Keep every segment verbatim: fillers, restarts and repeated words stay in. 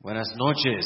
Buenas noches.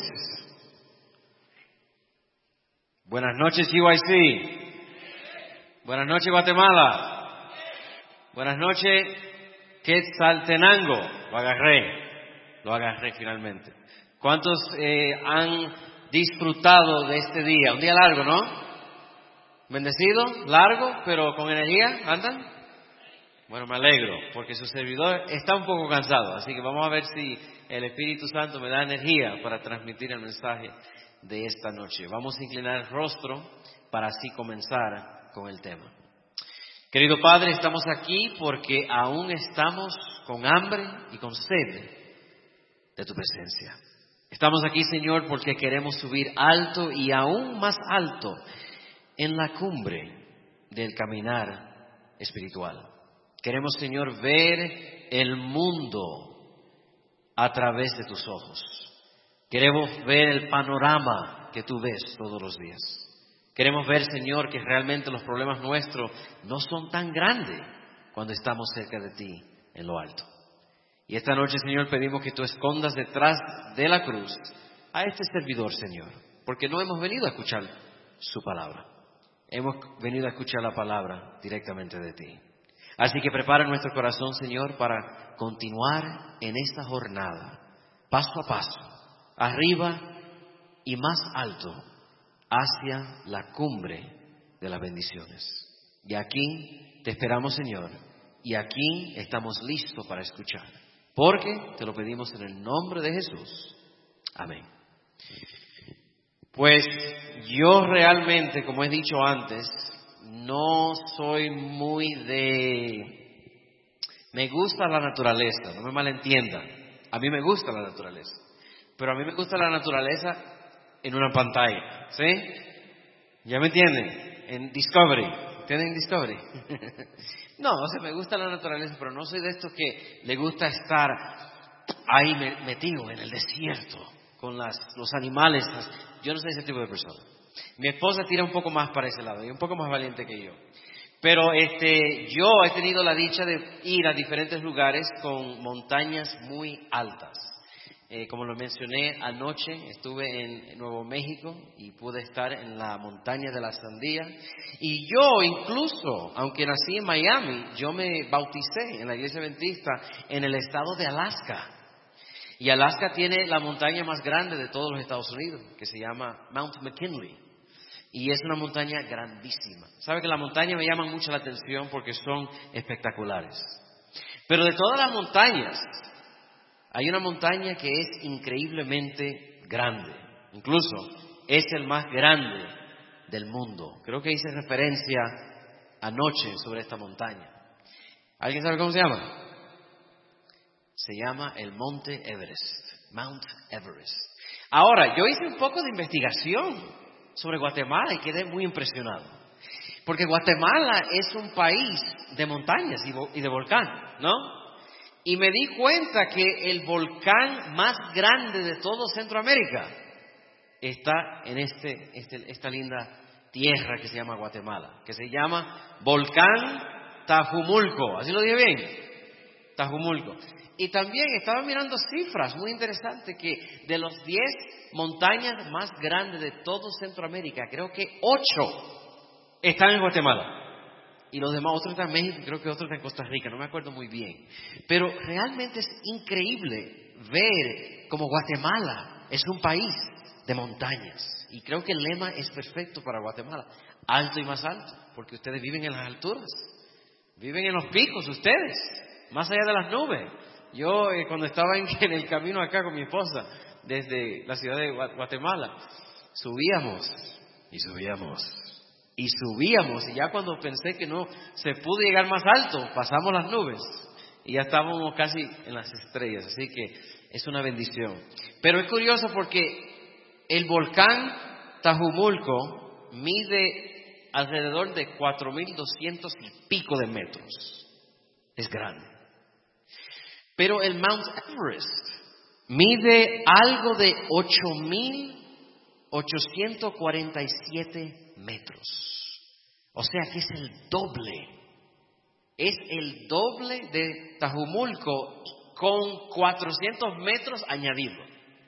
Buenas noches, U I C. Buenas noches, Guatemala. Buenas noches, Quetzaltenango. Lo agarré. Lo agarré finalmente. ¿Cuántos eh, han disfrutado de este día? Un día largo, ¿no? Bendecido, largo, pero con energía. ¿Andan? Bueno, me alegro, porque su servidor está un poco cansado, así que vamos a ver si el Espíritu Santo me da energía para transmitir el mensaje de esta noche. Vamos a inclinar el rostro para así comenzar con el tema. Querido Padre, estamos aquí porque aún estamos con hambre y con sed de tu presencia. Estamos aquí, Señor, porque queremos subir alto y aún más alto en la cumbre del caminar espiritual. Queremos, Señor, ver el mundo a través de tus ojos. Queremos ver el panorama que tú ves todos los días. Queremos ver, Señor, que realmente los problemas nuestros no son tan grandes cuando estamos cerca de ti en lo alto. Y esta noche, Señor, pedimos que tú escondas detrás de la cruz a este servidor, Señor, porque no hemos venido a escuchar su palabra. Hemos venido a escuchar la palabra directamente de ti. Así que prepara nuestro corazón, Señor, para continuar en esta jornada, paso a paso, arriba y más alto, hacia la cumbre de las bendiciones. Y aquí te esperamos, Señor, y aquí estamos listos para escuchar, porque te lo pedimos en el nombre de Jesús. Amén. Pues yo realmente, como he dicho antes, no soy muy de... Me gusta la naturaleza, no me malentiendan. A mí me gusta la naturaleza. Pero a mí me gusta la naturaleza en una pantalla, ¿sí? ¿Ya me entienden? En Discovery. ¿Entienden Discovery? No, o sea, me gusta la naturaleza, pero no soy de estos que le gusta estar ahí metido en el desierto con las, los animales. Yo no soy ese tipo de persona. Mi esposa tira un poco más para ese lado, y un poco más valiente que yo. Pero este, yo he tenido la dicha de ir a diferentes lugares con montañas muy altas. Eh, como lo mencioné anoche, estuve en Nuevo México y pude estar en la montaña de la Sandía. Y yo incluso, aunque nací en Miami, yo me bauticé en la iglesia adventista en el estado de Alaska. Y Alaska tiene la montaña más grande de todos los Estados Unidos, que se llama Mount McKinley. Y es una montaña grandísima. ¿Sabe que las montañas me llaman mucho la atención porque son espectaculares? Pero de todas las montañas, hay una montaña que es increíblemente grande. Incluso es el más grande del mundo. Creo que hice referencia anoche sobre esta montaña. ¿Alguien sabe cómo se llama? Se llama el Monte Everest, Mount Everest. Ahora, yo hice un poco de investigación sobre Guatemala y quedé muy impresionado. Porque Guatemala es un país de montañas y de volcán, ¿no? Y me di cuenta que el volcán más grande de todo Centroamérica está en este, este, esta linda tierra que se llama Guatemala, que se llama Volcán Tajumulco. ¿Así lo dije bien? Tajumulco. Y también estaba mirando cifras muy interesantes que de los diez montañas más grandes de todo Centroamérica, creo que ocho están en Guatemala. Y los demás, otros están en México, creo que otros están en Costa Rica, no me acuerdo muy bien. Pero realmente es increíble ver cómo Guatemala es un país de montañas. Y creo que el lema es perfecto para Guatemala. Alto y más alto, porque ustedes viven en las alturas. Viven en los picos ustedes, más allá de las nubes. Yo eh, cuando estaba en, en el camino acá con mi esposa, desde la ciudad de Guatemala, subíamos y subíamos y subíamos. Y ya cuando pensé que no se pudo llegar más alto, pasamos las nubes y ya estábamos casi en las estrellas. Así que es una bendición. Pero es curioso porque el volcán Tajumulco mide alrededor de cuatro mil doscientos y pico de metros. Es grande. Pero el Mount Everest mide algo de ocho mil ochocientos cuarenta y siete metros. O sea que es el doble. Es el doble de Tajumulco con cuatrocientos metros añadidos.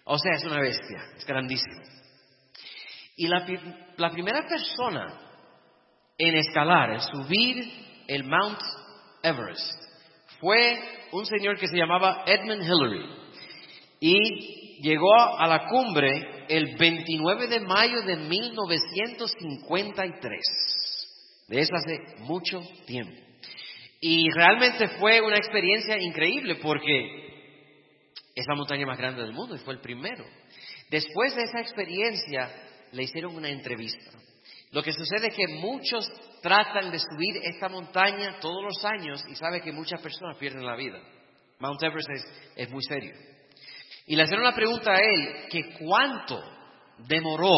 O sea, es una bestia, es grandísimo. Y la, la primera persona en escalar, en subir el Mount Everest, fue un señor que se llamaba Edmund Hillary. Y llegó a la cumbre el veintinueve de mayo de mil novecientos cincuenta y tres. De eso hace mucho tiempo. Y realmente fue una experiencia increíble porque es la montaña más grande del mundo y fue el primero. Después de esa experiencia le hicieron una entrevista. Lo que sucede es que muchos tratan de subir esta montaña todos los años y sabe que muchas personas pierden la vida. Mount Everest es, es muy serio. Y le hicieron la pregunta a él que cuánto demoró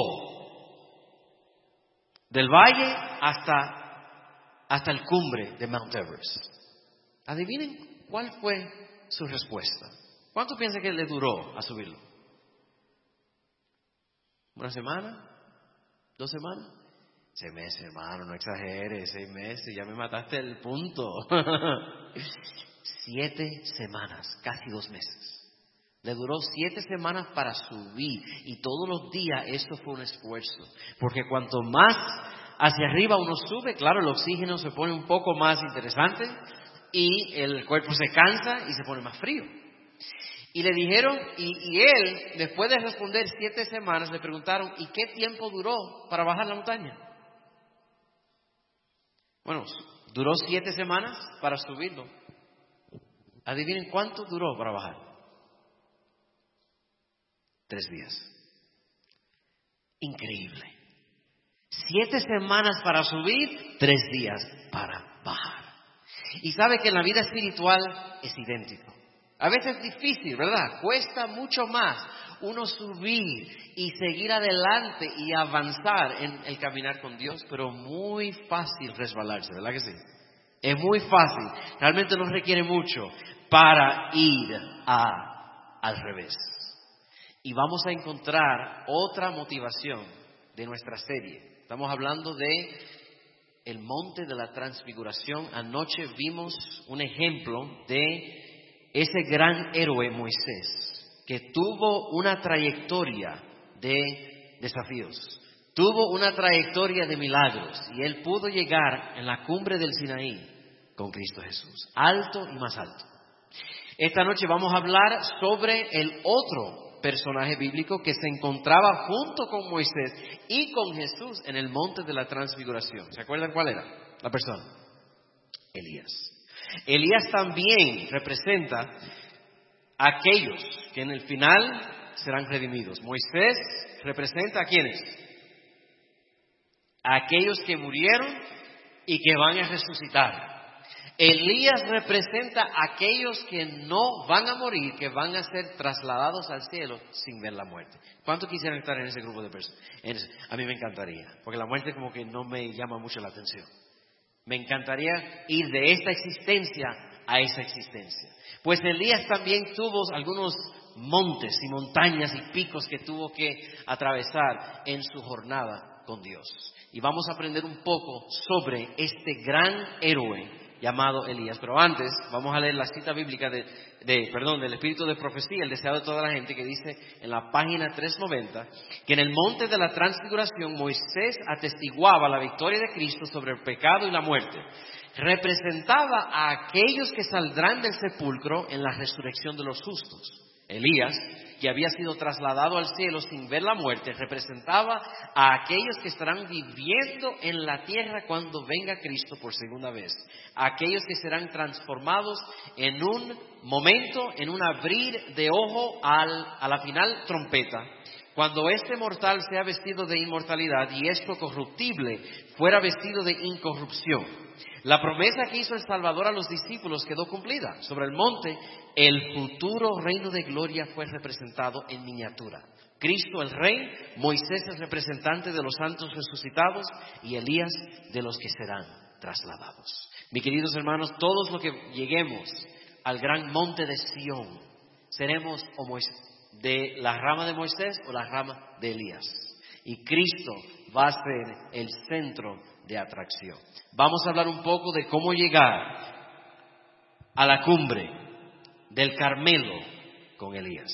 del valle hasta, hasta el cumbre de Mount Everest. Adivinen cuál fue su respuesta. ¿Cuánto piensa que le duró a subirlo? ¿Una semana? ¿Dos semanas? Seis meses, hermano, no exageres, seis meses, ya me mataste el punto. Siete semanas, casi dos meses. Le duró siete semanas para subir y todos los días esto fue un esfuerzo. Porque cuanto más hacia arriba uno sube, claro, el oxígeno se pone un poco más interesante y el cuerpo se cansa y se pone más frío. Y le dijeron, y, y él, después de responder siete semanas, le preguntaron, ¿y qué tiempo duró para bajar la montaña? Bueno, duró siete semanas para subirlo. Adivinen cuánto duró para bajar. Tres días. Increíble. Siete semanas para subir, tres días para bajar. Y sabe que en la vida espiritual es idéntico. A veces es difícil, ¿verdad? Cuesta mucho más uno subir y seguir adelante y avanzar en el caminar con Dios, pero muy fácil resbalarse, ¿verdad que sí? Es muy fácil, realmente no requiere mucho para ir a, al revés. Y vamos a encontrar otra motivación de nuestra serie. Estamos hablando de el monte de la transfiguración. Anoche vimos un ejemplo de ese gran héroe Moisés, que tuvo una trayectoria de desafíos, tuvo una trayectoria de milagros, y él pudo llegar en la cumbre del Sinaí con Cristo Jesús, alto y más alto. Esta noche vamos a hablar sobre el otro personaje bíblico que se encontraba junto con Moisés y con Jesús en el monte de la transfiguración. ¿Se acuerdan cuál era la persona? Elías. Elías también representa a aquellos que en el final serán redimidos. Moisés representa a quienes, a aquellos que murieron y que van a resucitar. Elías representa a aquellos que no van a morir, que van a ser trasladados al cielo sin ver la muerte. ¿Cuántos quisieran estar en ese grupo de personas? A mí me encantaría, porque la muerte como que no me llama mucho la atención. Me encantaría ir de esta existencia a esa existencia. Pues Elías también tuvo algunos montes y montañas y picos que tuvo que atravesar en su jornada con Dios. Y vamos a aprender un poco sobre este gran héroe llamado Elías. Pero antes vamos a leer la cita bíblica de, de, perdón, del Espíritu de Profecía, el deseado de toda la gente, que dice en la página trescientos noventa que en el monte de la transfiguración Moisés atestiguaba la victoria de Cristo sobre el pecado y la muerte. Representaba a aquellos que saldrán del sepulcro en la resurrección de los justos. Elías, que había sido trasladado al cielo sin ver la muerte, representaba a aquellos que estarán viviendo en la tierra cuando venga Cristo por segunda vez. A aquellos que serán transformados en un momento, en un abrir de ojo al, a la final trompeta, cuando este mortal sea vestido de inmortalidad y esto corruptible fuera vestido de incorrupción. La promesa que hizo el Salvador a los discípulos quedó cumplida. Sobre el monte, el futuro reino de gloria fue representado en miniatura. Cristo el Rey, Moisés el representante de los santos resucitados y Elías de los que serán trasladados. Mis queridos hermanos, todos los que lleguemos al gran monte de Sión, seremos o Moisés, de la rama de Moisés o la rama de Elías. Y Cristo va a ser el centro de atracción. Vamos a hablar un poco de cómo llegar a la cumbre del Carmelo con Elías.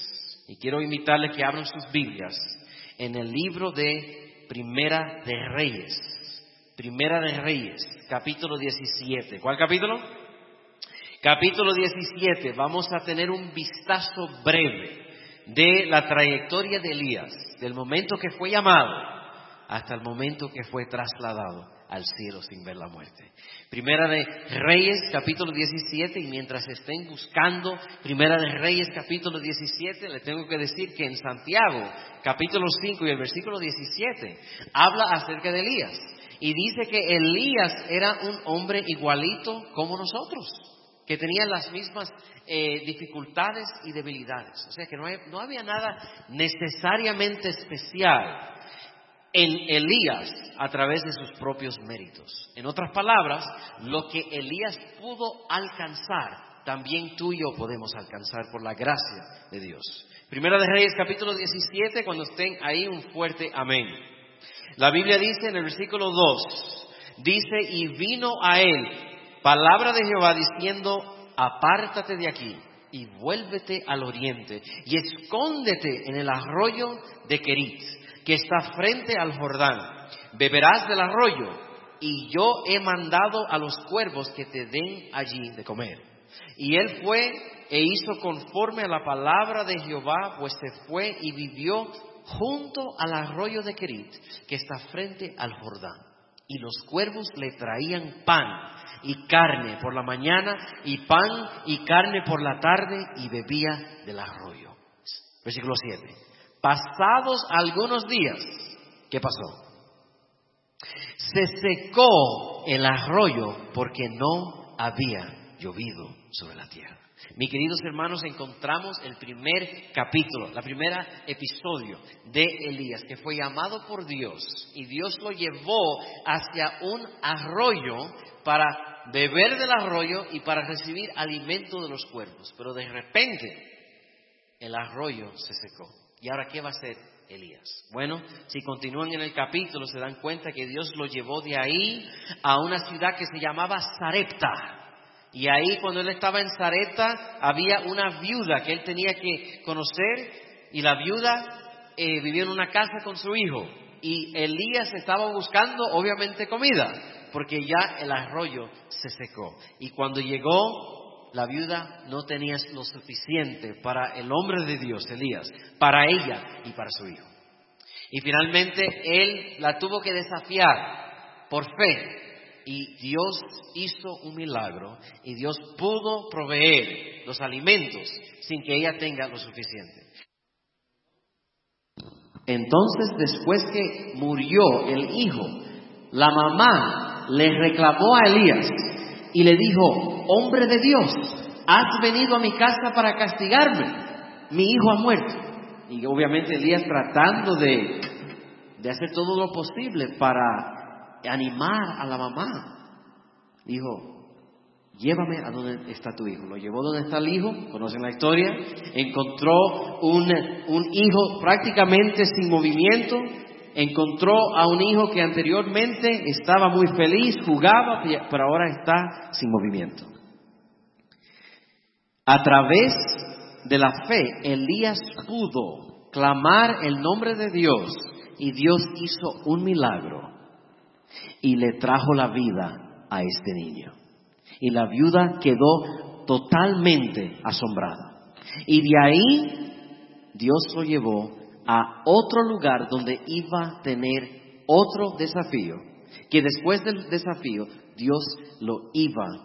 Y quiero invitarles que abran sus Biblias en el libro de Primera de Reyes. Primera de Reyes, capítulo diecisiete. ¿Cuál capítulo? Capítulo diecisiete. Vamos a tener un vistazo breve de la trayectoria de Elías, del momento que fue llamado hasta el momento que fue trasladado al cielo sin ver la muerte. Primera de Reyes, capítulo diecisiete, y mientras estén buscando Primera de Reyes, capítulo diecisiete, les tengo que decir que en Santiago, capítulo cinco y el versículo diecisiete, habla acerca de Elías, y dice que Elías era un hombre igualito como nosotros, que tenía las mismas eh, dificultades y debilidades. O sea que no, hay, no había nada necesariamente especial en Elías a través de sus propios méritos. En otras palabras, lo que Elías pudo alcanzar, también tú y yo podemos alcanzar por la gracia de Dios. Primera de Reyes, capítulo diecisiete, cuando estén ahí, un fuerte amén. La Biblia dice en el versículo dos, dice, y vino a él palabra de Jehová diciendo, apártate de aquí y vuélvete al oriente y escóndete en el arroyo de Querit, que está frente al Jordán. Beberás del arroyo, y yo he mandado a los cuervos que te den allí de comer. Y él fue e hizo conforme a la palabra de Jehová, pues se fue y vivió junto al arroyo de Querit, que está frente al Jordán. Y los cuervos le traían pan y carne por la mañana, y pan y carne por la tarde, y bebía del arroyo. Versículo siete. Pasados algunos días, ¿qué pasó? Se secó el arroyo porque no había llovido sobre la tierra. Mis queridos hermanos, encontramos el primer capítulo, la primera episodio de Elías, que fue llamado por Dios, y Dios lo llevó hacia un arroyo para beber del arroyo y para recibir alimento de los cuervos. Pero de repente el arroyo se secó. ¿Y ahora qué va a hacer Elías? Bueno, si continúan en el capítulo se dan cuenta que Dios lo llevó de ahí a una ciudad que se llamaba Sarepta. Y ahí, cuando él estaba en Sarepta, había una viuda que él tenía que conocer, y la viuda eh, vivía en una casa con su hijo. Y Elías estaba buscando, obviamente, comida, porque ya el arroyo se secó. Y cuando llegó, la viuda no tenía lo suficiente para el hombre de Dios, Elías, para ella y para su hijo. Y finalmente él la tuvo que desafiar por fe. Y Dios hizo un milagro, y Dios pudo proveer los alimentos sin que ella tenga lo suficiente. Entonces, después que murió el hijo, la mamá le reclamó a Elías y le dijo, hombre de Dios, has venido a mi casa para castigarme, mi hijo ha muerto. Y obviamente Elías, tratando de, de hacer todo lo posible para animar a la mamá, dijo, llévame a donde está tu hijo. Lo llevó donde está el hijo, conocen la historia, encontró un, un hijo prácticamente sin movimiento, encontró a un hijo que anteriormente estaba muy feliz, jugaba, pero ahora está sin movimiento. A través de la fe, Elías pudo clamar el nombre de Dios, y Dios hizo un milagro y le trajo la vida a este niño. Y la viuda quedó totalmente asombrada. Y de ahí Dios lo llevó a otro lugar donde iba a tener otro desafío, que después del desafío Dios lo iba a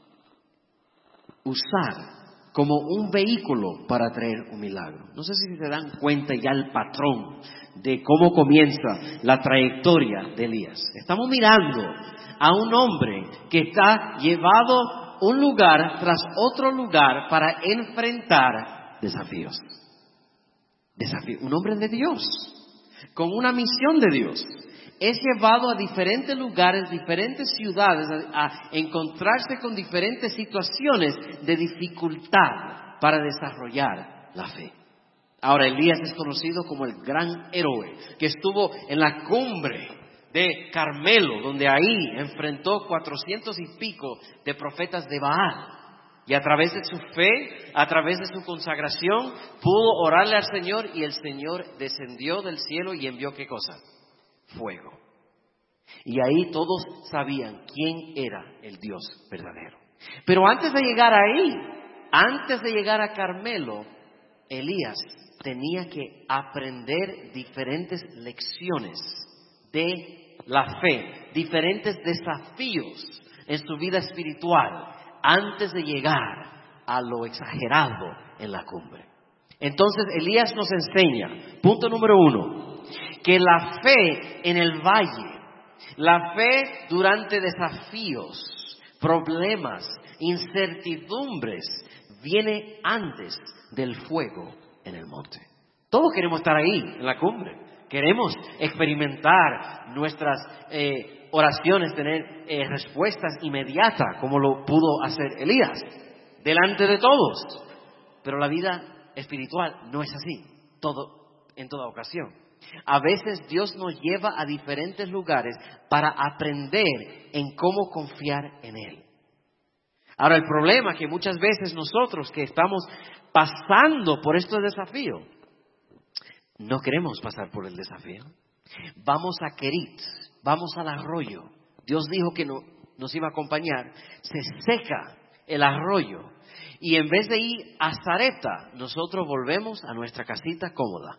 usar como un vehículo para traer un milagro. No sé si se dan cuenta ya el patrón de cómo comienza la trayectoria de Elías. Estamos mirando a un hombre que está llevado un lugar tras otro lugar para enfrentar desafíos. Desafío. Un hombre de Dios, con una misión de Dios, es llevado a diferentes lugares, diferentes ciudades, a, a encontrarse con diferentes situaciones de dificultad para desarrollar la fe. Ahora, Elías es conocido como el gran héroe, que estuvo en la cumbre de Carmelo, donde ahí enfrentó cuatrocientos y pico de profetas de Baal. Y a través de su fe, a través de su consagración, pudo orarle al Señor y el Señor descendió del cielo y envió ¿qué cosa? Fuego. Y ahí todos sabían quién era el Dios verdadero. Pero antes de llegar ahí, antes de llegar a Carmelo, Elías tenía que aprender diferentes lecciones de la fe, diferentes desafíos en su vida espiritual antes de llegar a lo exagerado en la cumbre. Entonces Elías nos enseña, punto número uno, que la fe en el valle, la fe durante desafíos, problemas, incertidumbres, viene antes del fuego en el monte. Todos queremos estar ahí, en la cumbre. Queremos experimentar nuestras eh, oraciones, tener eh, respuestas inmediatas, como lo pudo hacer Elías, delante de todos. Pero la vida espiritual no es así, todo, en toda ocasión. A veces Dios nos lleva a diferentes lugares para aprender en cómo confiar en Él. Ahora, el problema es que muchas veces nosotros que estamos pasando por estos desafíos, no queremos pasar por el desafío. Vamos a Kerit, vamos al arroyo. Dios dijo que no, nos iba a acompañar. Se seca el arroyo y en vez de ir a Sarepta, nosotros volvemos a nuestra casita cómoda.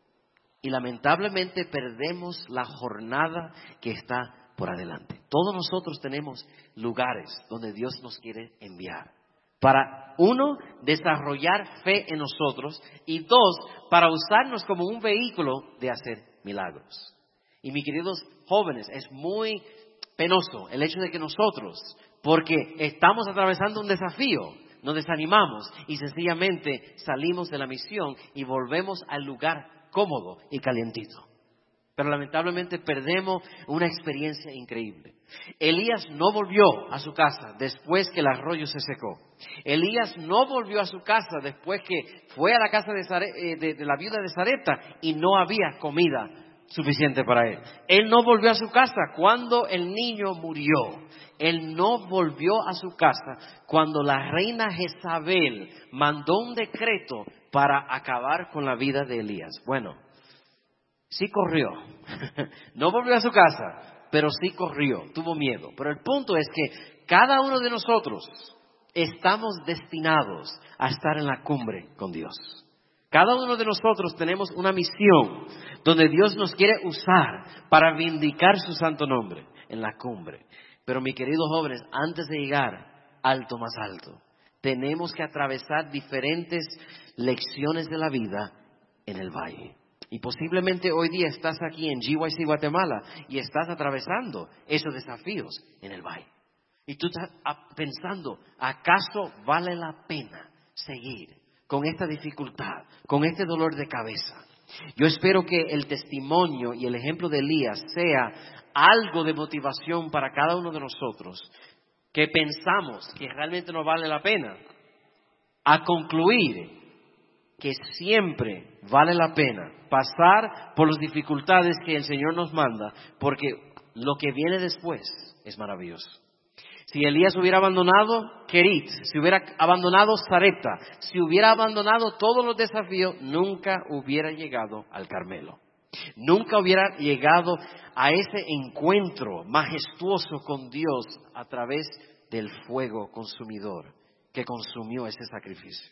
Y lamentablemente perdemos la jornada que está por adelante. Todos nosotros tenemos lugares donde Dios nos quiere enviar. Para, uno, desarrollar fe en nosotros. Y dos, para usarnos como un vehículo de hacer milagros. Y mis queridos jóvenes, es muy penoso el hecho de que nosotros, porque estamos atravesando un desafío, nos desanimamos y sencillamente salimos de la misión y volvemos al lugar cómodo y calientito. Pero lamentablemente perdemos una experiencia increíble. Elías no volvió a su casa después que el arroyo se secó. Elías no volvió a su casa después que fue a la casa de, Sare, de, de la viuda de Sarepta y no había comida suficiente para él. Él no volvió a su casa cuando el niño murió. Él no volvió a su casa cuando la reina Jezabel mandó un decreto para acabar con la vida de Elías. Bueno, sí corrió. No volvió a su casa, pero sí corrió, tuvo miedo. Pero el punto es que cada uno de nosotros estamos destinados a estar en la cumbre con Dios. Cada uno de nosotros tenemos una misión donde Dios nos quiere usar para vindicar su santo nombre en la cumbre. Pero mis queridos jóvenes, antes de llegar alto más alto, tenemos que atravesar diferentes lecciones de la vida en el valle. Y posiblemente hoy día estás aquí en G Y C Guatemala y estás atravesando esos desafíos en el valle. Y tú estás pensando, ¿acaso vale la pena seguir con esta dificultad, con este dolor de cabeza? Yo espero que el testimonio y el ejemplo de Elías sea algo de motivación para cada uno de nosotros que pensamos que realmente no vale la pena, a concluir que siempre vale la pena pasar por las dificultades que el Señor nos manda, porque lo que viene después es maravilloso. Si Elías hubiera abandonado Kerit, si hubiera abandonado Sarepta, si hubiera abandonado todos los desafíos, nunca hubiera llegado al Carmelo. Nunca hubiera llegado a ese encuentro majestuoso con Dios a través del fuego consumidor que consumió ese sacrificio.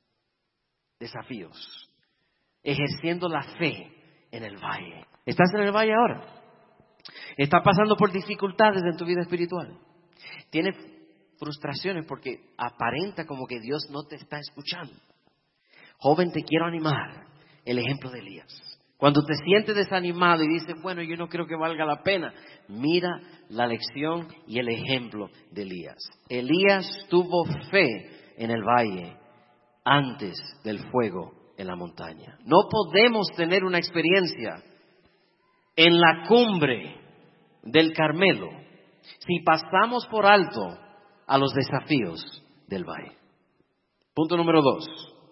Desafíos. Ejerciendo la fe en el valle. ¿Estás en el valle ahora? ¿Estás pasando por dificultades en tu vida espiritual? ¿Tienes frustraciones porque aparenta como que Dios no te está escuchando? Joven, te quiero animar. El ejemplo de Elías. Cuando te sientes desanimado y dices, bueno, yo no creo que valga la pena, mira la lección y el ejemplo de Elías. Elías tuvo fe en el valle antes del fuego en la montaña. No podemos tener una experiencia en la cumbre del Carmelo si pasamos por alto a los desafíos del valle. Punto número dos.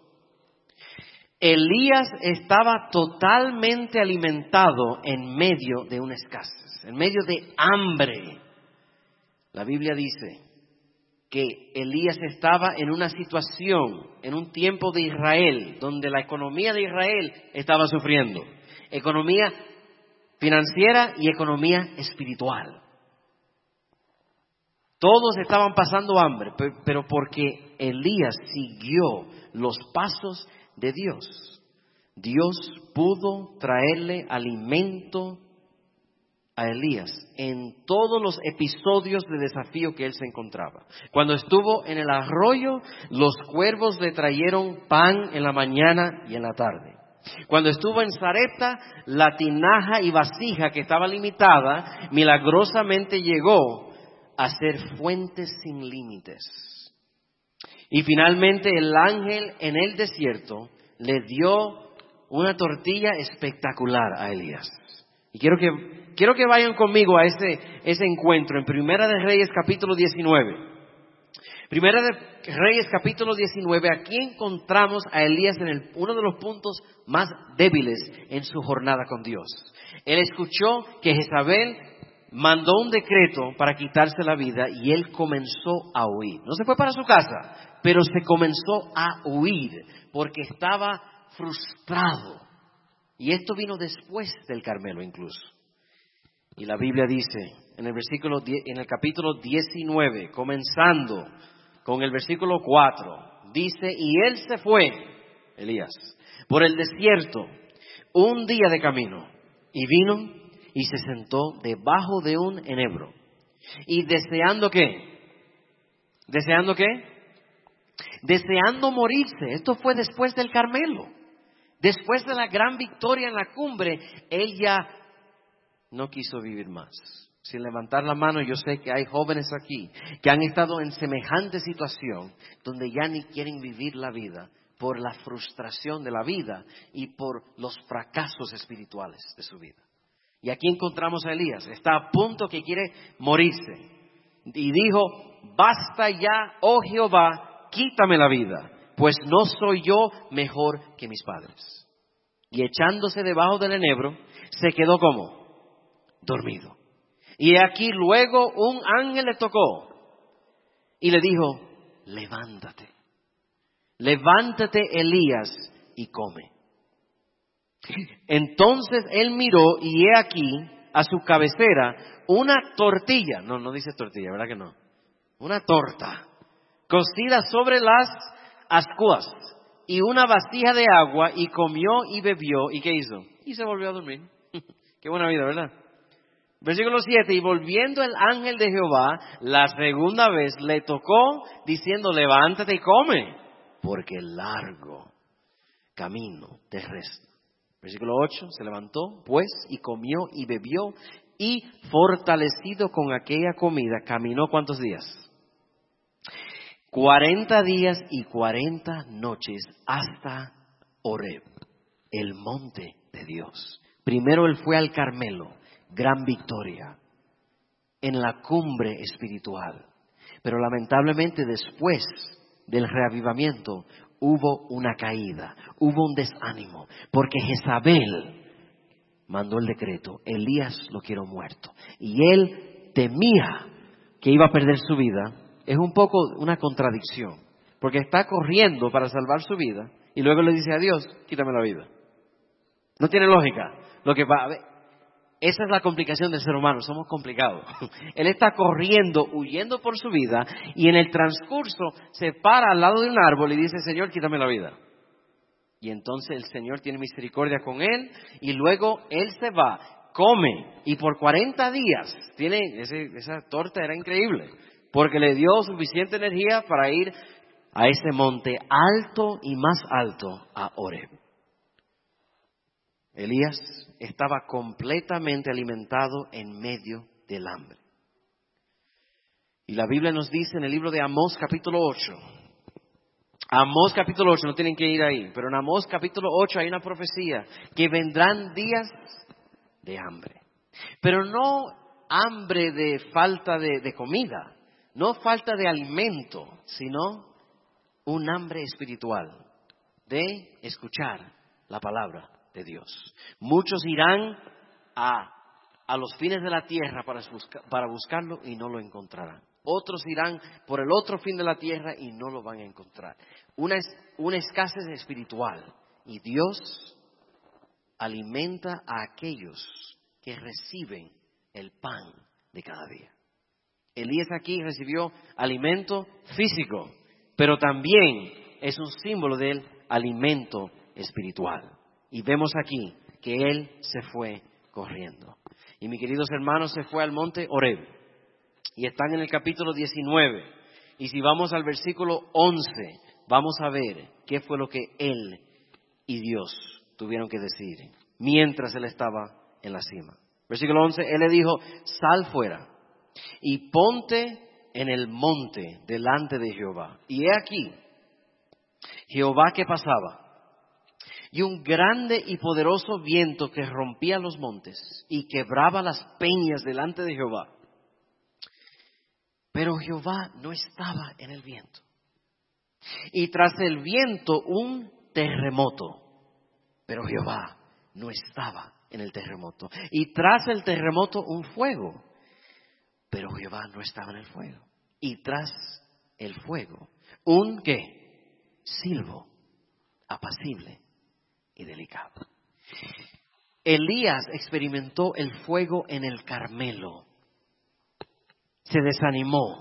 Elías estaba totalmente alimentado en medio de una escasez, en medio de hambre. La Biblia dice que Elías estaba en una situación, en un tiempo de Israel, donde la economía de Israel estaba sufriendo. Economía financiera y economía espiritual. Todos estaban pasando hambre, pero porque Elías siguió los pasos de Dios, Dios pudo traerle alimento a Elías en todos los episodios de desafío que él se encontraba. Cuando estuvo en el arroyo, los cuervos le trajeron pan en la mañana y en la tarde. Cuando estuvo en Sarepta, la tinaja y vasija que estaba limitada, milagrosamente llegó a ser fuentes sin límites. Y finalmente el ángel en el desierto le dio una tortilla espectacular a Elías. Y quiero que, quiero que vayan conmigo a ese, ese encuentro en Primera de Reyes capítulo diecinueve. Primera de Reyes capítulo diecinueve, aquí encontramos a Elías en el, uno de los puntos más débiles en su jornada con Dios. Él escuchó que Jezabel mandó un decreto para quitarse la vida y él comenzó a huir. No se fue para su casa, pero se comenzó a huir porque estaba frustrado. Y esto vino después del Carmelo incluso. Y la Biblia dice en el versículo en el capítulo diecinueve, comenzando con el versículo cuatro, dice: y él se fue, Elías, por el desierto un día de camino, y vino y se sentó debajo de un enebro. Y deseando qué, deseando qué, deseando morirse. Esto fue después del Carmelo. Después de la gran victoria en la cumbre, él ya no quiso vivir más. Sin levantar la mano, yo sé que hay jóvenes aquí que han estado en semejante situación donde ya ni quieren vivir la vida por la frustración de la vida y por los fracasos espirituales de su vida. Y aquí encontramos a Elías, está a punto que quiere morirse. Y dijo: basta ya, oh Jehová, quítame la vida, pues no soy yo mejor que mis padres. Y echándose debajo del enebro, se quedó como dormido. Y aquí luego un ángel le tocó y le dijo: levántate, levántate Elías y come. Entonces él miró y he aquí a su cabecera una tortilla, no, no dice tortilla, ¿verdad que no? Una torta cocida sobre las ascuas y una vasija de agua, y comió y bebió. ¿Y qué hizo? Y se volvió a dormir. Qué buena vida, ¿verdad? Versículo siete, y volviendo el ángel de Jehová la segunda vez le tocó diciendo: levántate y come, porque largo camino te resta. Versículo ocho, se levantó pues y comió y bebió, y fortalecido con aquella comida caminó ¿cuántos días? Cuarenta días y cuarenta noches hasta Horeb, el monte de Dios. Primero él fue al Carmelo, gran victoria en la cumbre espiritual. Pero lamentablemente después del reavivamiento hubo una caída, hubo un desánimo, porque Jezabel mandó el decreto: Elías lo quiero muerto. Y él temía que iba a perder su vida. Es un poco una contradicción, porque está corriendo para salvar su vida y luego le dice a Dios: quítame la vida. No tiene lógica. Lo que va a ver, esa es la complicación del ser humano, somos complicados. Él está corriendo, huyendo por su vida, y en el transcurso se para al lado de un árbol y dice: Señor, quítame la vida. Y entonces el Señor tiene misericordia con él, y luego él se va, come, y por cuarenta días, tiene ese, esa torta era increíble, porque le dio suficiente energía para ir a ese monte alto y más alto, a Horeb. Elías estaba completamente alimentado en medio del hambre. Y la Biblia nos dice en el libro de Amós capítulo ocho, Amós capítulo ocho, no tienen que ir ahí, pero en Amós capítulo ocho hay una profecía que vendrán días de hambre. Pero no hambre de falta de, de comida, no falta de alimento, sino un hambre espiritual de escuchar la palabra de Dios. Muchos irán a, a los fines de la tierra para, busca, para buscarlo y no lo encontrarán. Otros irán por el otro fin de la tierra y no lo van a encontrar. Una, una escasez espiritual. Y Dios alimenta a aquellos que reciben el pan de cada día. Elías aquí recibió alimento físico, pero también es un símbolo del alimento espiritual. Y vemos aquí que él se fue corriendo. Y mis queridos hermanos, se fue al monte Horeb. Y están en el capítulo diecinueve. Y si vamos al versículo once, vamos a ver qué fue lo que él y Dios tuvieron que decir mientras él estaba en la cima. Versículo once, él le dijo, sal fuera y ponte en el monte delante de Jehová. Y he aquí, Jehová que pasaba, y un grande y poderoso viento que rompía los montes y quebraba las peñas delante de Jehová. Pero Jehová no estaba en el viento. Y tras el viento un terremoto. Pero Jehová no estaba en el terremoto. Y tras el terremoto un fuego. Pero Jehová no estaba en el fuego. Y tras el fuego un ¿qué? Silbo apacible y delicado. Elías experimentó el fuego en el Carmelo. Se desanimó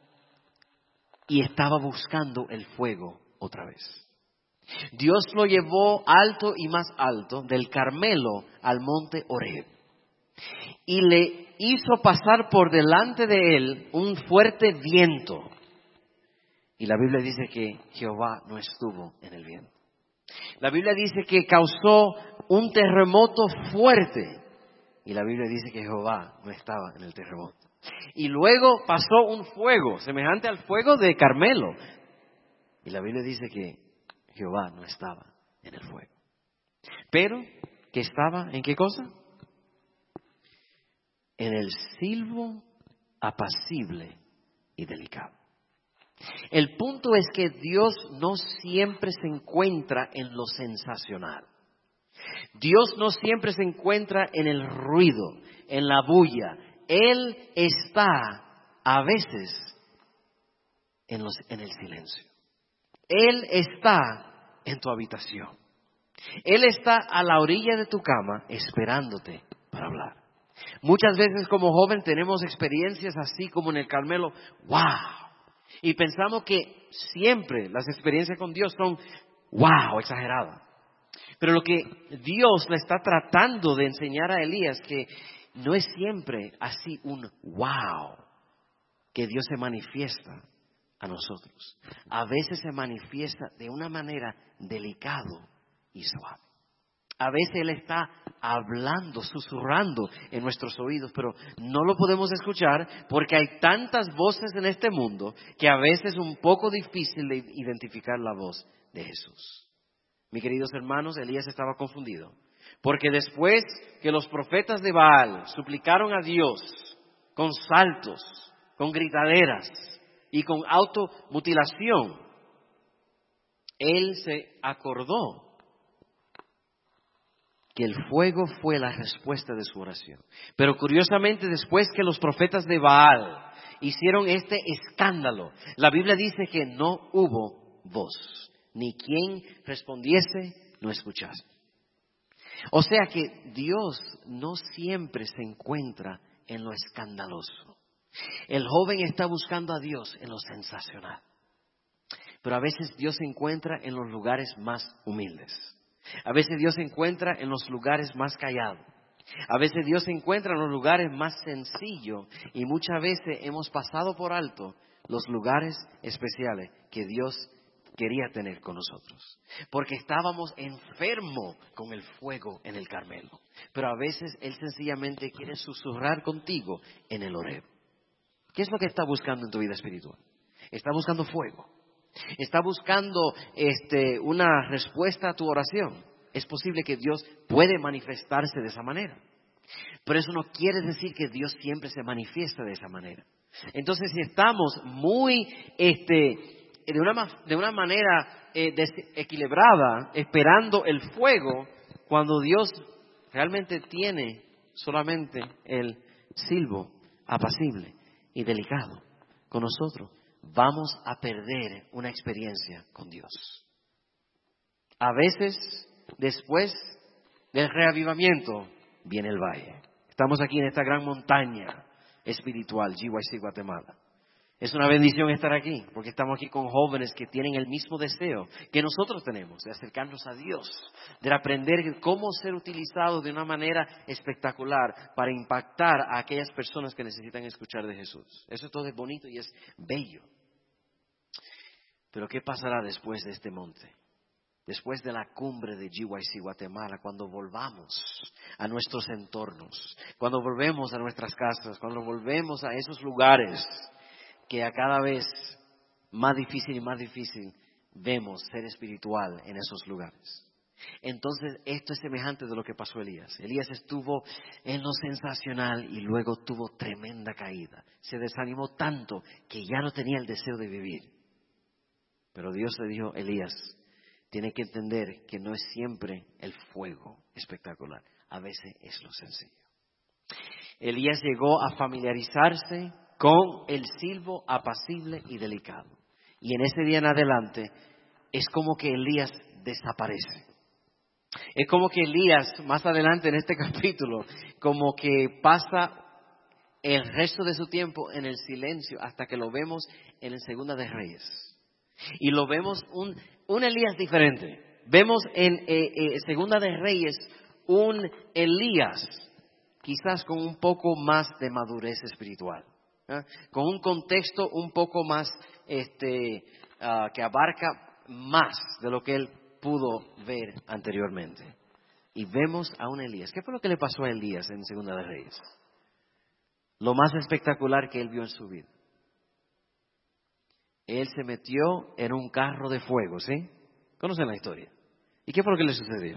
y estaba buscando el fuego otra vez. Dios lo llevó alto y más alto del Carmelo al monte Horeb y le hizo pasar por delante de él un fuerte viento. Y la Biblia dice que Jehová no estuvo en el viento. La Biblia dice que causó un terremoto fuerte. Y la Biblia dice que Jehová no estaba en el terremoto. Y luego pasó un fuego, semejante al fuego de Carmelo. Y la Biblia dice que Jehová no estaba en el fuego. Pero, ¿que estaba en qué cosa? En el silbo apacible y delicado. El punto es que Dios no siempre se encuentra en lo sensacional. Dios no siempre se encuentra en el ruido, en la bulla. Él está a veces en, los, en el silencio. Él está en tu habitación. Él está a la orilla de tu cama esperándote para hablar. Muchas veces como joven tenemos experiencias así como en el Carmelo. ¡Wow! Y pensamos que siempre las experiencias con Dios son ¡wow! Exageradas. Pero lo que Dios le está tratando de enseñar a Elías que no es siempre así un wow que Dios se manifiesta a nosotros. A veces se manifiesta de una manera delicado y suave. A veces Él está hablando, susurrando en nuestros oídos, pero no lo podemos escuchar porque hay tantas voces en este mundo que a veces es un poco difícil de identificar la voz de Jesús. Mis queridos hermanos, Elías estaba confundido. Porque después que los profetas de Baal suplicaron a Dios con saltos, con gritaderas y con automutilación, él se acordó que el fuego fue la respuesta de su oración. Pero curiosamente, después que los profetas de Baal hicieron este escándalo, la Biblia dice que no hubo voz, ni quien respondiese, no escuchase. O sea que Dios no siempre se encuentra en lo escandaloso. El joven está buscando a Dios en lo sensacional. Pero a veces Dios se encuentra en los lugares más humildes. A veces Dios se encuentra en los lugares más callados. A veces Dios se encuentra en los lugares más sencillos. Y muchas veces hemos pasado por alto los lugares especiales que Dios quería tener con nosotros. Porque estábamos enfermos con el fuego en el Carmelo. Pero a veces Él sencillamente quiere susurrar contigo en el Horeb. ¿Qué es lo que está buscando en tu vida espiritual? Está buscando fuego. Está buscando este, una respuesta a tu oración. Es posible que Dios puede manifestarse de esa manera. Pero eso no quiere decir que Dios siempre se manifiesta de esa manera. Entonces, si estamos muy, este, de una, de una manera eh, desequilibrada, esperando el fuego, cuando Dios realmente tiene solamente el silbo apacible y delicado, con nosotros, vamos a perder una experiencia con Dios. A veces, después del reavivamiento, viene el valle. Estamos aquí en esta gran montaña espiritual, G Y C Guatemala. Es una bendición estar aquí, porque estamos aquí con jóvenes que tienen el mismo deseo que nosotros tenemos, de acercarnos a Dios, de aprender cómo ser utilizados de una manera espectacular para impactar a aquellas personas que necesitan escuchar de Jesús. Eso todo es bonito y es bello. Pero ¿qué pasará después de este monte? Después de la cumbre de G Y C Guatemala, cuando volvamos a nuestros entornos, cuando volvemos a nuestras casas, cuando volvemos a esos lugares que a cada vez más difícil y más difícil vemos ser espiritual en esos lugares. Entonces esto es semejante de lo que pasó a Elías. Elías estuvo en lo sensacional y luego tuvo tremenda caída. Se desanimó tanto que ya no tenía el deseo de vivir. Pero Dios le dijo: Elías, tiene que entender que no es siempre el fuego espectacular, a veces es lo sencillo. Elías llegó a familiarizarse con el silbo apacible y delicado. Y en ese día en adelante es como que Elías desaparece. Es como que Elías, más adelante en este capítulo, como que pasa el resto de su tiempo en el silencio hasta que lo vemos en el Segunda de Reyes. Y lo vemos un, un Elías diferente. Vemos en eh, eh, Segunda de Reyes un Elías quizás con un poco más de madurez espiritual, ¿eh? Con un contexto un poco más este, uh, que abarca más de lo que él pudo ver anteriormente. Y vemos a un Elías. ¿Qué fue lo que le pasó a Elías en Segunda de Reyes? Lo más espectacular que él vio en su vida. Él se metió en un carro de fuego, ¿sí? ¿Conocen la historia? ¿Y qué fue lo que le sucedió?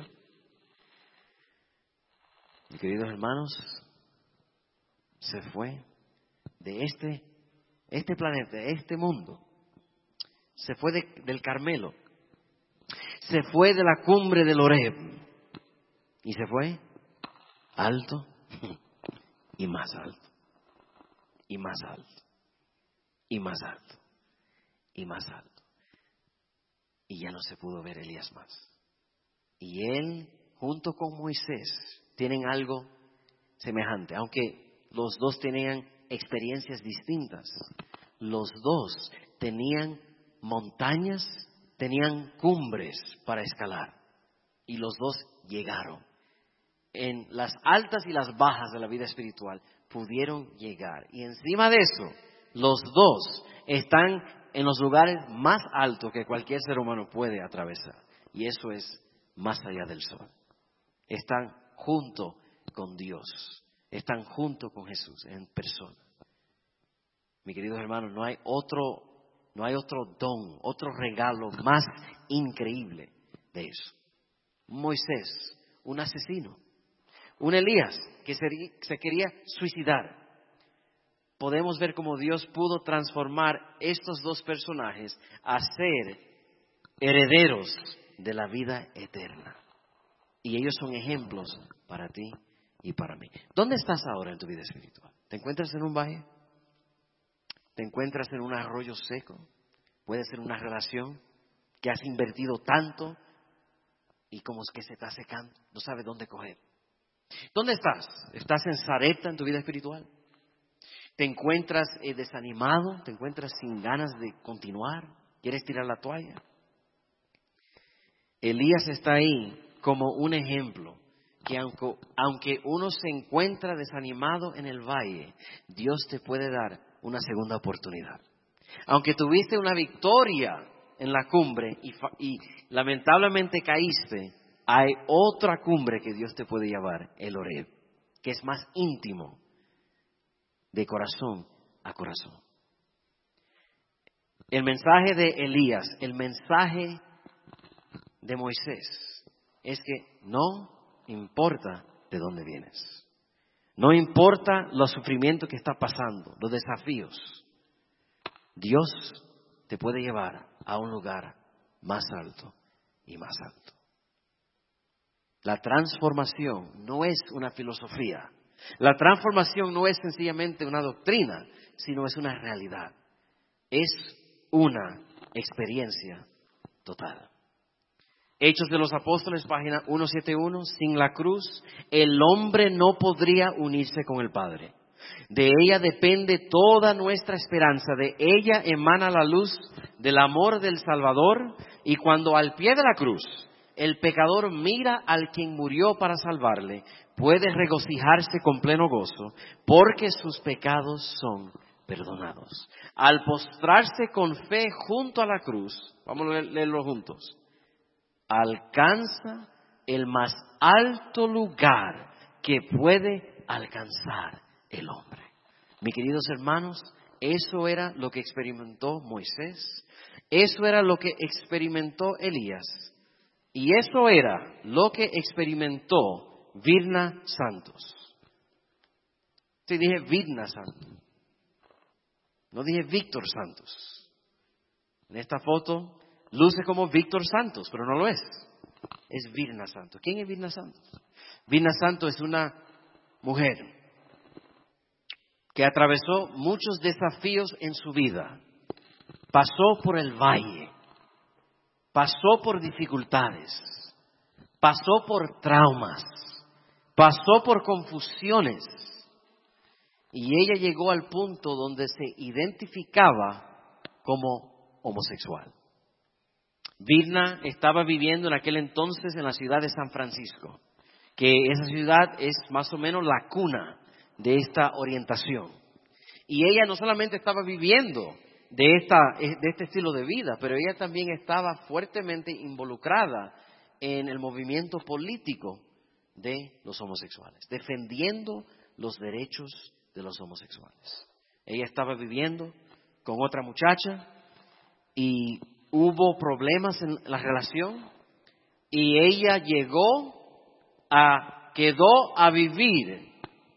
Mis queridos hermanos, se fue de este, este planeta, de este mundo. Se fue de, del Carmelo. Se fue de la cumbre del Horeb. Y se fue alto y más alto. Y más alto. Y más alto. Y más alto. Y ya no se pudo ver Elías más. Y él, junto con Moisés, tienen algo semejante. Aunque los dos tenían experiencias distintas, los dos tenían montañas, tenían cumbres para escalar. Y los dos llegaron. En las altas y las bajas de la vida espiritual pudieron llegar. Y encima de eso, los dos están en los lugares más altos que cualquier ser humano puede atravesar. Y eso es más allá del sol. Están junto con Dios. Están junto con Jesús en persona. Mi queridos hermanos, no hay otro, no hay otro don, otro regalo más increíble de eso. Un Moisés, un asesino. Un Elías que se, se quería suicidar. Podemos ver cómo Dios pudo transformar estos dos personajes a ser herederos de la vida eterna. Y ellos son ejemplos para ti y para mí. ¿Dónde estás ahora en tu vida espiritual? ¿Te encuentras en un valle? ¿Te encuentras en un arroyo seco? Puede ser una relación que has invertido tanto y como es que se está secando, no sabes dónde coger. ¿Dónde estás? ¿Estás en zareta en tu vida espiritual? ¿Te encuentras eh, desanimado? ¿Te encuentras sin ganas de continuar? ¿Quieres tirar la toalla? Elías está ahí como un ejemplo que aunque, aunque uno se encuentra desanimado en el valle, Dios te puede dar una segunda oportunidad. Aunque tuviste una victoria en la cumbre y, y lamentablemente caíste, hay otra cumbre que Dios te puede llevar, el Horeb, que es más íntimo, de corazón a corazón. El mensaje de Elías, el mensaje de Moisés, es que no importa de dónde vienes, no importa los sufrimientos que está pasando, los desafíos, Dios te puede llevar a un lugar más alto y más alto. La transformación no es una filosofía. La transformación no es sencillamente una doctrina, sino es una realidad. es una experiencia total. Hechos de los Apóstoles, página ciento setenta y uno. Sin la cruz, el hombre no podría unirse con el Padre. De ella depende toda nuestra esperanza. De ella emana la luz del amor del Salvador. Y cuando al pie de la cruz el pecador mira al quien murió para salvarle, puede regocijarse con pleno gozo, porque sus pecados son perdonados. Al postrarse con fe junto a la cruz, vamos a leerlo juntos, alcanza el más alto lugar que puede alcanzar el hombre. Mis queridos hermanos, eso era lo que experimentó Moisés, eso era lo que experimentó Elías, y eso era lo que experimentó Virna Santos. Sí, dije Virna Santos, no dije Víctor Santos. En esta foto luce como Víctor Santos, pero no lo es. Es Virna Santos. ¿Quién es Virna Santos? Virna Santos es una mujer que atravesó muchos desafíos en su vida. Pasó por el valle, pasó por dificultades, pasó por traumas, pasó por confusiones. Y ella llegó al punto donde se identificaba como homosexual. Virna estaba viviendo en aquel entonces en la ciudad de San Francisco, que esa ciudad es más o menos la cuna de esta orientación. Y ella no solamente estaba viviendo de, esta, de este estilo de vida, pero ella también estaba fuertemente involucrada en el movimiento político de los homosexuales, defendiendo los derechos de los homosexuales. Ella estaba viviendo con otra muchacha y hubo problemas en la relación y ella llegó a, quedó a vivir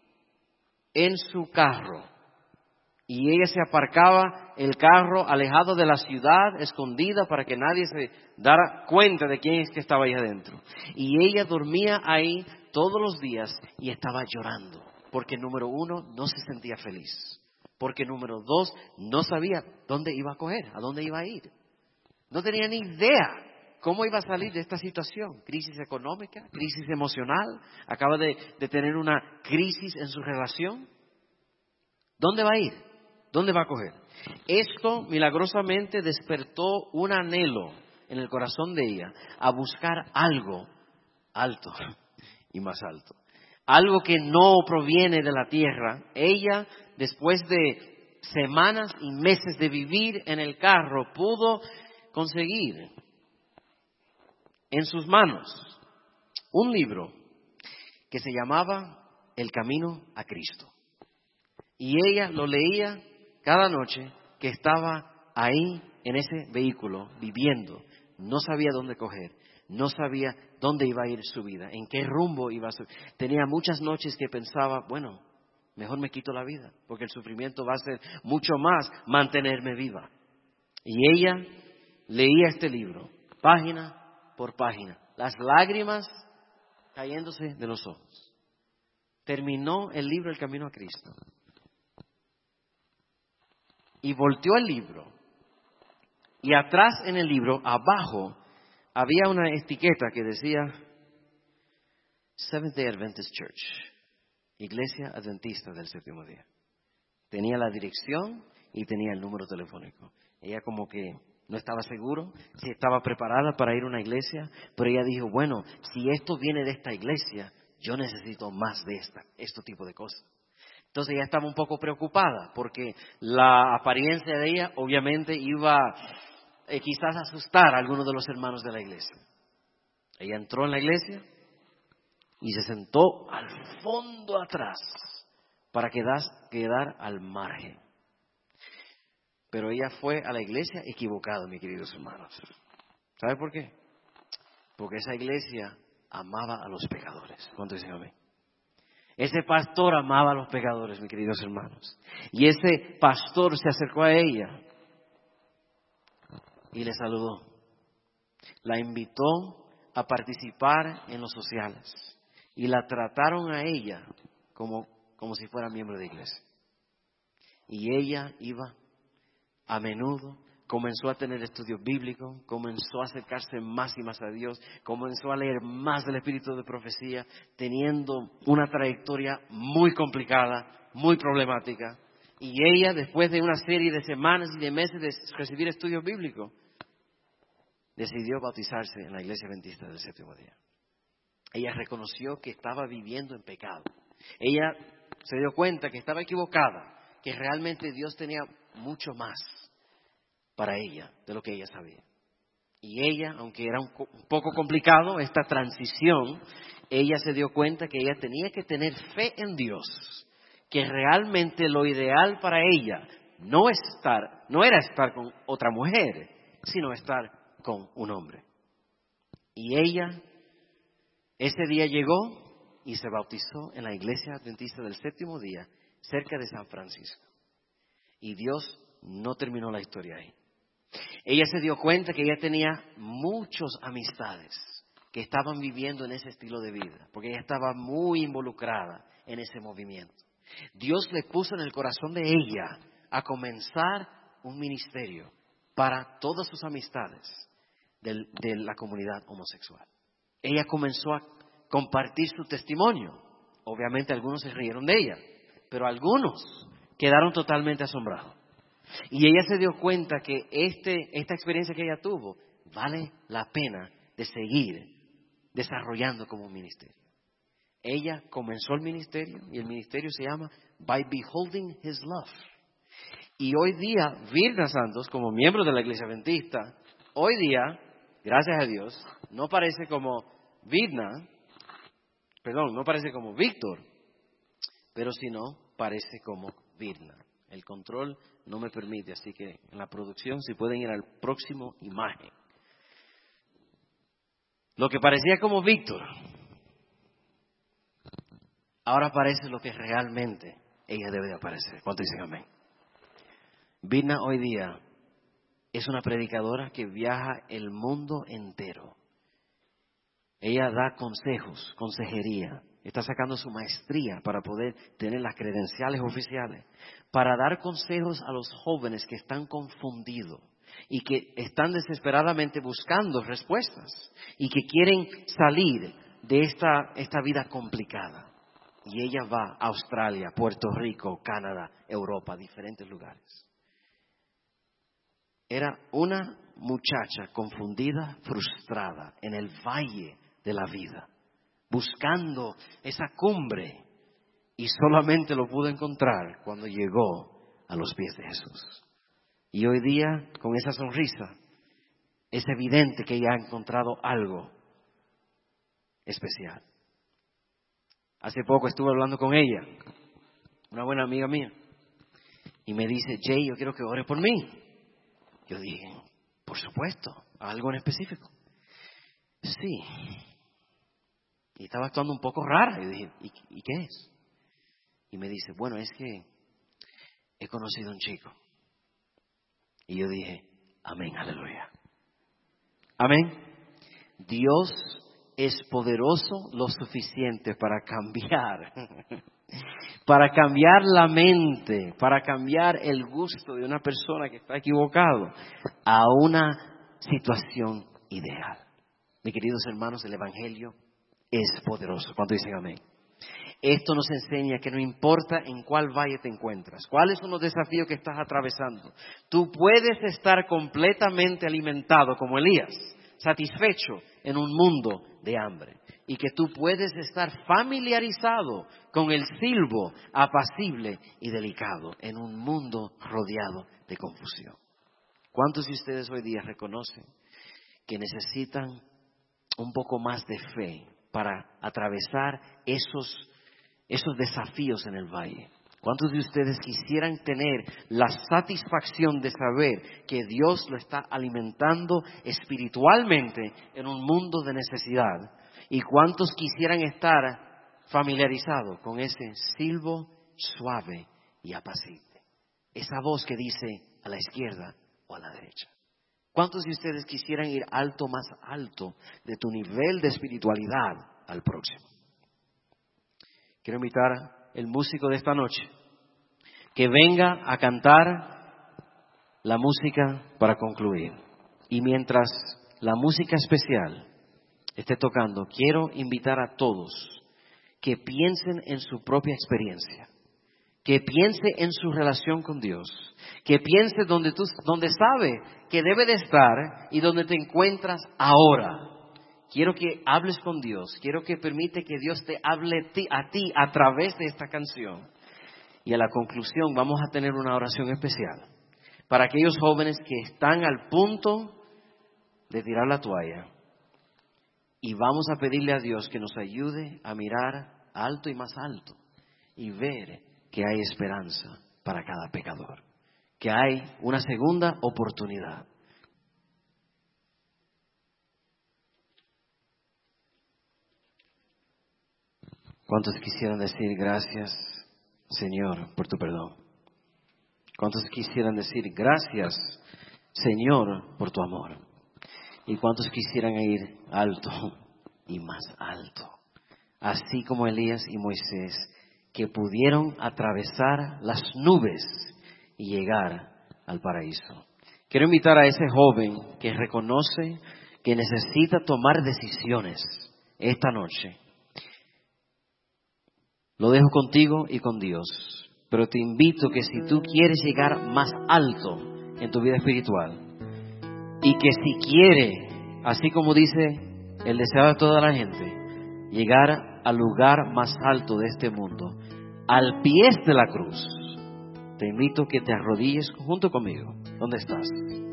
en su carro. Y ella se aparcaba el carro alejado de la ciudad, escondida para que nadie se diera cuenta de quién es que estaba ahí adentro. Y ella dormía ahí todos los días y estaba llorando. Porque número uno, no se sentía feliz. Porque número dos, no sabía dónde iba a coger, a dónde iba a ir. No tenía ni idea cómo iba a salir de esta situación. Crisis económica, crisis emocional, acaba de, de tener una crisis en su relación. ¿Dónde va a ir? ¿Dónde va a coger? Esto milagrosamente despertó un anhelo en el corazón de ella a buscar algo alto y más alto. Algo que no proviene de la tierra. Ella, después de semanas y meses de vivir en el carro, pudo conseguir en sus manos un libro que se llamaba El Camino a Cristo. Y ella lo leía cada noche que estaba ahí en ese vehículo viviendo. No sabía dónde coger, no sabía dónde iba a ir su vida, en qué rumbo iba a ser. Tenía muchas noches que pensaba, bueno, mejor me quito la vida, porque el sufrimiento va a ser mucho más mantenerme viva. Y ella leía este libro, página por página, las lágrimas cayéndose de los ojos. Terminó el libro El Camino a Cristo. Y volteó el libro. Y atrás en el libro, abajo, había una etiqueta que decía Seventh Day Adventist Church, Iglesia Adventista del Séptimo Día. Tenía la dirección y tenía el número telefónico. Ella como que no estaba seguro si estaba preparada para ir a una iglesia, pero ella dijo, bueno, si esto viene de esta iglesia, yo necesito más de esta, este tipo de cosas. Entonces ella estaba un poco preocupada porque la apariencia de ella obviamente iba eh, quizás a asustar a algunos de los hermanos de la iglesia. Ella entró en la iglesia y se sentó al fondo atrás para quedar, quedar al margen. Pero ella fue a la iglesia equivocada, mis queridos hermanos. ¿Sabe por qué? Porque esa iglesia amaba a los pecadores. ¿Cuánto dicen amén? Ese pastor amaba a los pecadores, mis queridos hermanos. Y ese pastor se acercó a ella y le saludó. La invitó a participar en los sociales. Y la trataron a ella como, como si fuera miembro de iglesia. Y ella iba a menudo, comenzó a tener estudios bíblicos, comenzó a acercarse más y más a Dios, comenzó a leer más del espíritu de profecía, teniendo una trayectoria muy complicada, muy problemática. Y ella, después de una serie de semanas y de meses de recibir estudios bíblicos, decidió bautizarse en la Iglesia Adventista del Séptimo Día. Ella reconoció que estaba viviendo en pecado. Ella se dio cuenta que estaba equivocada, que realmente Dios tenía mucho más para ella de lo que ella sabía. Y ella, aunque era un, un poco complicado esta transición, ella se dio cuenta que ella tenía que tener fe en Dios, que realmente lo ideal para ella no estar, no era estar con otra mujer, sino estar con un hombre. Y ella ese día llegó y se bautizó en la Iglesia Adventista del Séptimo Día, cerca de San Francisco. Y Dios no terminó la historia ahí. Ella se dio cuenta que ella tenía muchas amistades que estaban viviendo en ese estilo de vida, porque ella estaba muy involucrada en ese movimiento. Dios le puso en el corazón de ella a comenzar un ministerio para todas sus amistades de, de la comunidad homosexual. Ella comenzó a compartir su testimonio. Obviamente algunos se rieron de ella, pero algunos quedaron totalmente asombrados. Y ella se dio cuenta que este, esta experiencia que ella tuvo vale la pena de seguir desarrollando como un ministerio. Ella comenzó el ministerio y el ministerio se llama By Beholding His Love. Y hoy día, Virna Santos, como miembro de la Iglesia Adventista, hoy día, gracias a Dios, no parece como Virna, perdón, no parece como Víctor, pero si no, parece como Virna. El control no me permite, así que en la producción si pueden ir al próximo imagen. Lo que parecía como Víctor, ahora parece lo que realmente ella debe de aparecer. ¿Cuánto dicen amén? Virna hoy día es una predicadora que viaja el mundo entero. Ella da consejos, consejería. Está sacando su maestría para poder tener las credenciales oficiales, para dar consejos a los jóvenes que están confundidos y que están desesperadamente buscando respuestas y que quieren salir de esta, esta vida complicada. Y ella va a Australia, Puerto Rico, Canadá, Europa, diferentes lugares. Era una muchacha confundida, frustrada, en el valle de la vida, buscando esa cumbre, y solamente lo pudo encontrar cuando llegó a los pies de Jesús. Y hoy día, con esa sonrisa, es evidente que ella ha encontrado algo especial. Hace poco estuve hablando con ella, una buena amiga mía, y me dice: Jay, yo quiero que ores por mí. Yo dije: por supuesto, algo en específico. Sí. Y estaba actuando un poco rara. Yo dije: ¿y, ¿y qué es? Y me dice: bueno, es que he conocido a un chico. Y yo dije: amén, aleluya. Amén. Dios es poderoso lo suficiente para cambiar, para cambiar la mente, para cambiar el gusto de una persona que está equivocado a una situación ideal. Mis queridos hermanos, el Evangelio es poderoso. ¿Cuánto dicen amén? Esto nos enseña que no importa en cuál valle te encuentras, cuáles son los desafíos que estás atravesando, tú puedes estar completamente alimentado como Elías, satisfecho en un mundo de hambre, y que tú puedes estar familiarizado con el silbo apacible y delicado en un mundo rodeado de confusión. ¿Cuántos de ustedes hoy día reconocen que necesitan un poco más de fe para atravesar esos, esos desafíos en el valle? ¿Cuántos de ustedes quisieran tener la satisfacción de saber que Dios lo está alimentando espiritualmente en un mundo de necesidad? ¿Y cuántos quisieran estar familiarizados con ese silbo suave y apacible? Esa voz que dice a la izquierda o a la derecha. ¿Cuántos de ustedes quisieran ir alto, más alto de tu nivel de espiritualidad al próximo? Quiero invitar al músico de esta noche que venga a cantar la música para concluir. Y mientras la música especial esté tocando, quiero invitar a todos que piensen en su propia experiencia, que piense en su relación con Dios, que piense donde tú, donde sabe que debe de estar y donde te encuentras ahora. Quiero que hables con Dios, quiero que permite que Dios te hable a ti a través de esta canción. Y a la conclusión vamos a tener una oración especial para aquellos jóvenes que están al punto de tirar la toalla. Y vamos a pedirle a Dios que nos ayude a mirar alto y más alto y ver que hay esperanza para cada pecador, que hay una segunda oportunidad. ¿Cuántos quisieran decir gracias, Señor, por tu perdón? ¿Cuántos quisieran decir gracias, Señor, por tu amor? ¿Y cuántos quisieran ir alto y más alto? Así como Elías y Moisés, que pudieron atravesar las nubes y llegar al paraíso. Quiero invitar a ese joven que reconoce que necesita tomar decisiones esta noche. Lo dejo contigo y con Dios, pero te invito que si tú quieres llegar más alto en tu vida espiritual y que si quiere, así como dice el deseo de toda la gente, llegar al lugar más alto de este mundo, al pie de la cruz, te invito que te arrodilles junto conmigo, ¿dónde estás?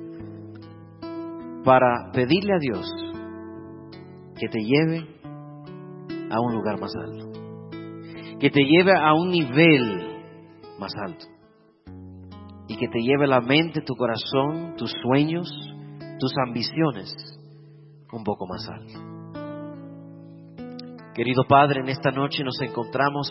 Para pedirle a Dios que te lleve a un lugar más alto, que te lleve a un nivel más alto y que te lleve la mente, tu corazón, tus sueños, tus ambiciones un poco más alto. Querido Padre, en esta noche nos encontramos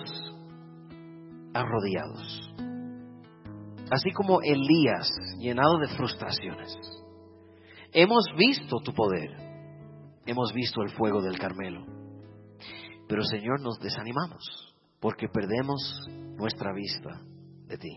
arrodillados, así como Elías, llenado de frustraciones. Hemos visto tu poder, hemos visto el fuego del Carmelo, pero Señor, nos desanimamos porque perdemos nuestra vista de ti.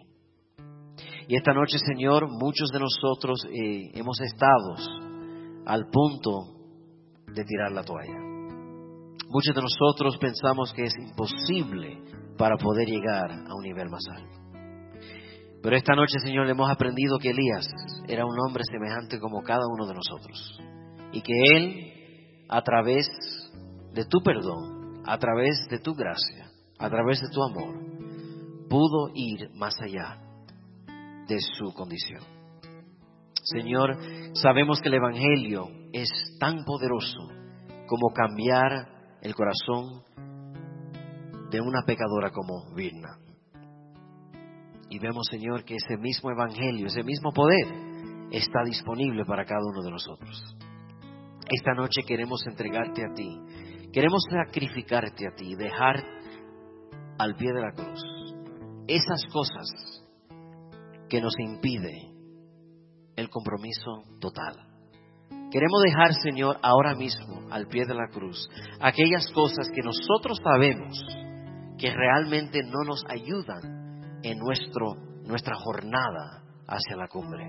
Y esta noche, Señor, muchos de nosotros eh, hemos estado al punto de tirar la toalla. Muchos de nosotros pensamos que es imposible para poder llegar a un nivel más alto. Pero esta noche, Señor, hemos aprendido que Elías era un hombre semejante como cada uno de nosotros. Y que él, a través de tu perdón, a través de tu gracia, a través de tu amor, pudo ir más allá de su condición. Señor, sabemos que el Evangelio es tan poderoso como cambiar el corazón de una pecadora como Virna. Y vemos, Señor, que ese mismo Evangelio, ese mismo poder está disponible para cada uno de nosotros. Esta noche queremos entregarte a ti, queremos sacrificarte a ti, dejar al pie de la cruz esas cosas que nos impiden el compromiso total. Queremos dejar, Señor, ahora mismo al pie de la cruz aquellas cosas que nosotros sabemos que realmente no nos ayudan en nuestro, nuestra jornada hacia la cumbre.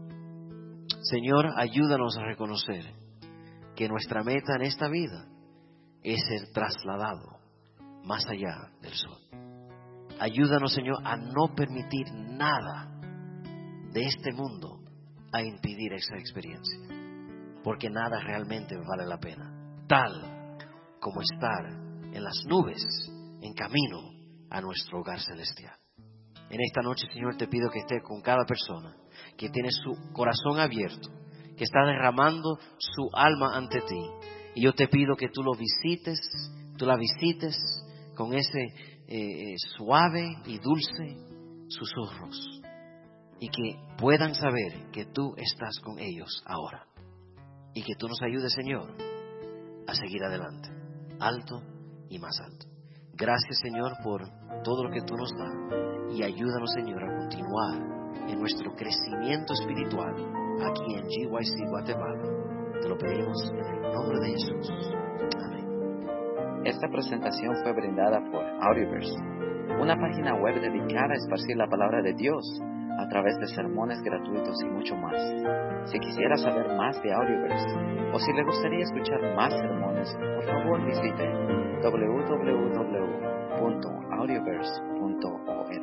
Señor, ayúdanos a reconocer que nuestra meta en esta vida es ser trasladado más allá del sol. Ayúdanos, Señor, a no permitir nada de este mundo a impedir esa experiencia, porque nada realmente vale la pena, tal como estar en las nubes en camino a nuestro hogar celestial. En esta noche, Señor, te pido que estés con cada persona que tiene su corazón abierto, que está derramando su alma ante ti, y yo te pido que tú lo visites, tú la visites con ese eh, suave y dulce susurros, y que puedan saber que tú estás con ellos ahora, y que tú nos ayudes, Señor, a seguir adelante, alto y más alto. Gracias, Señor, por todo lo que tú nos das, y ayúdanos, Señor, a continuar en nuestro crecimiento espiritual aquí en G Y C Guatemala. Te lo pedimos en el nombre de Jesús. Amén. Esta presentación fue brindada por Audioverse, una página web dedicada a esparcir la palabra de Dios. a través de sermones gratuitos y mucho más. Si quisiera saber más de Audioverse o si le gustaría escuchar más sermones, por favor visite doble u doble u doble u punto audioverse punto org.